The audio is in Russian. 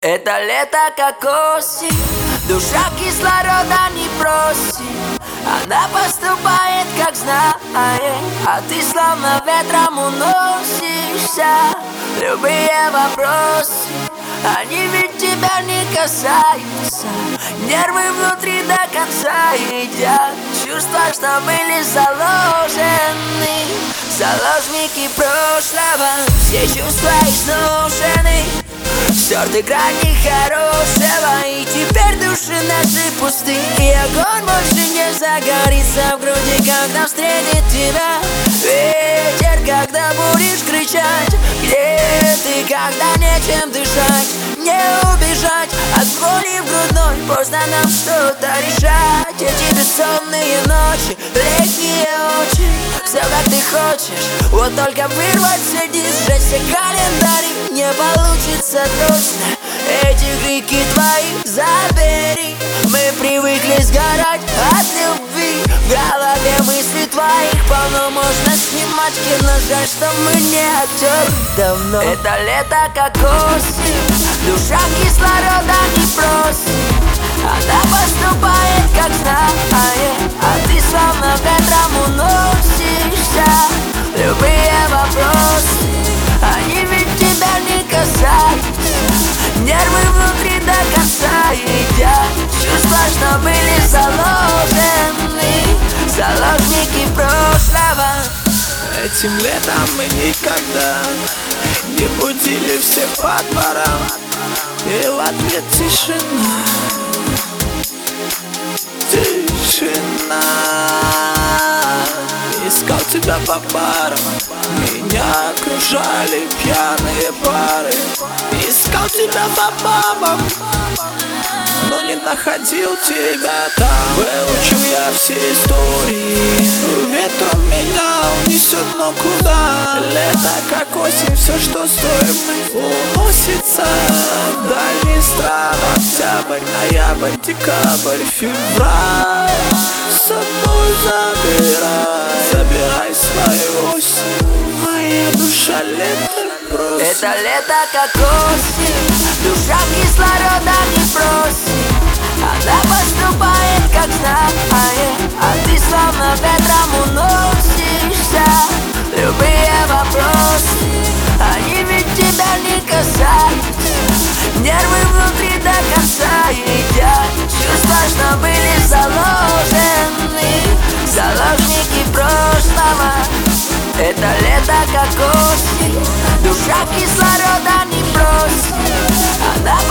Это лето как осень, душа кислорода не просит. Она поступает как знает, а ты словно ветром уносишься. Любые вопросы, они ведь тебя не касаются. Нервы внутри до конца едят чувства, что были заложены. Заложники прошлого, все чувства изношены, стерты грани хорошего, и теперь души наши пусты. И огонь больше не загорится в груди, когда встретит тебя ветер, когда будешь кричать. Где ты, когда нечем дышать? Не убежать от боли в грудной, поздно нам что-то решать. Эти бессонные ночи, летние очи, все как ты хочешь, вот только вырвать все дни, сжечь все календари не получится точно. Эти крики твои забери, мы привыкли сгорать от любви. В голове мысли твоих полно, можно снимать кино, жаль, что мы не актеры давно. Это лето как осень, душа кислорода не просит. Она поступает как знает, а ты словно ветром уносишься. Любые вопросы, они ведь тебя не касаются. Нервы внутри до конца едят чувства, что были заложены. Заложники прошлого. Этим летом мы никогда не будили всех по дворам, и в ответ тишина. Тишина. Искал тебя по барам, меня окружали пьяные пары. Искал тебя по бабам, но не находил тебя там. Выучил я все истории, ветром меня унесет, но куда? Лето как осень, все, что стоит, уносится в дальние страны. Октябрь, ноябрь, декабрь, февраль, с собой забирай свою осень. Моя душа лето просит. Это лето как осень, душа кислорода не просит. Она поступает как знает, а ты словно ветром уносишься. Любые вопросы, они ведь тебя не касаются. Нервы внутри до конца едят чувства, что были заложены. Заложники прошлого. Это лето как осень, душа кислорода не просит. Она